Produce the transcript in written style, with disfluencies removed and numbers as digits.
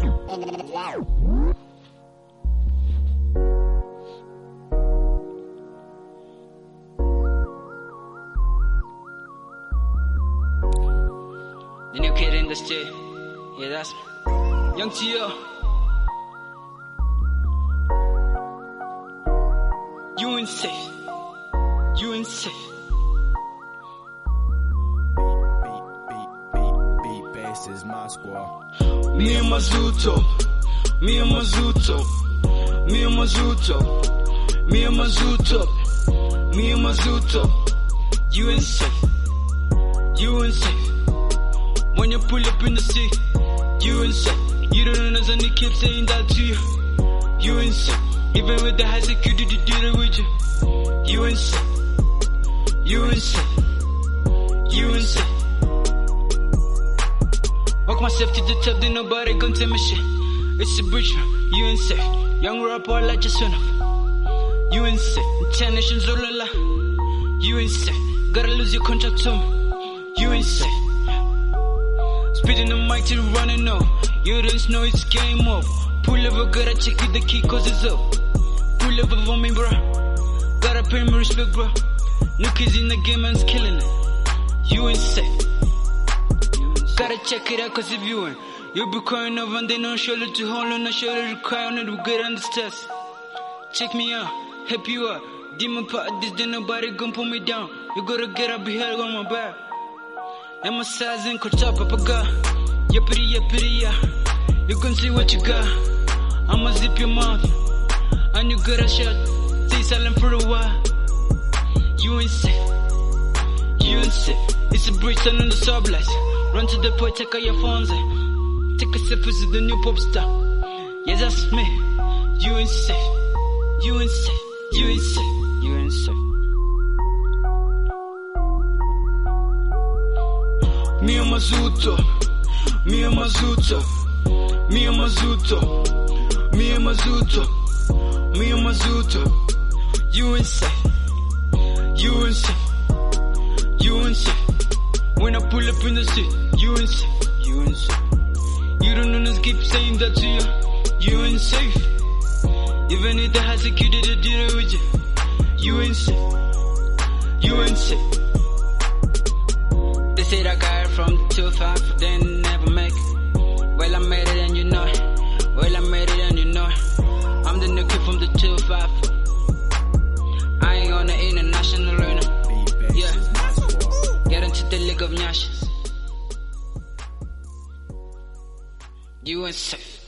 The new kid in the street, yeah, that's me. Young Gio. You ain't safe. You ain't safe. Beat bass is my squad. Me and Mazuto. Me and Mazuto. Me and Mazuto. Me and Mazuto. Me and Mazuto. You ain't safe. You ain't safe. When you pull up in the city, you ain't safe. You don't know as and they keep saying that to you. You ain't safe. Even with the high security dealing with you. You ain't safe. You ain't safe. You ain't safe. Walk myself to the top, then nobody gon' tell me shit. It's a bridge, you ain't safe. Young rapper like just enough. You ain't safe. Nations all la. You ain't safe. Gotta lose your contract to me. You ain't safe. Speeding the mic till running out. You don't know it's game up. Pull over, gotta check with the key cause it's up. Pull over for me, bro. Gotta pay me respect, bro. New kids in the game and's killing it. You ain't safe. Gotta check it out cause if you ain't, you'll be crying over and they don't shoulder to hold on, no shoulder to cry on it, we get on the test. Check me out, help you out. Demon part of this, then nobody gon' pull me down. You gotta get up here on my back. And my size ain't caught up, papaga. Yappity, yeah. You can see what you got. I'ma zip your mouth. And you got a shot. Stay silent for a while. You ain't safe. You ain't safe. It's a bridge turn on the sublights. Run to the point, take out your phones. Take a sip, this is the new pop star. Yeah, that's me. You ain't safe. You ain't safe. You ain't safe. You ain't safe. Me and Mazuto, me and Mazuto, me and Mazuto, me and Mazuto, me and Mazuto. You ain't safe, you ain't safe, you ain't safe. When I pull up in the city, you ain't safe, you ain't safe. You don't know, keep saying that to you. You ain't safe. Even if the high security deal with you, you ain't safe, you ain't safe. They say that guy from 2-5, then never make it. Well, I made it and you know it. Well, I made it and you know it. I'm the new kid from the 2-5. I ain't on the international arena. Yeah, get into the League of Nations. You ain't safe.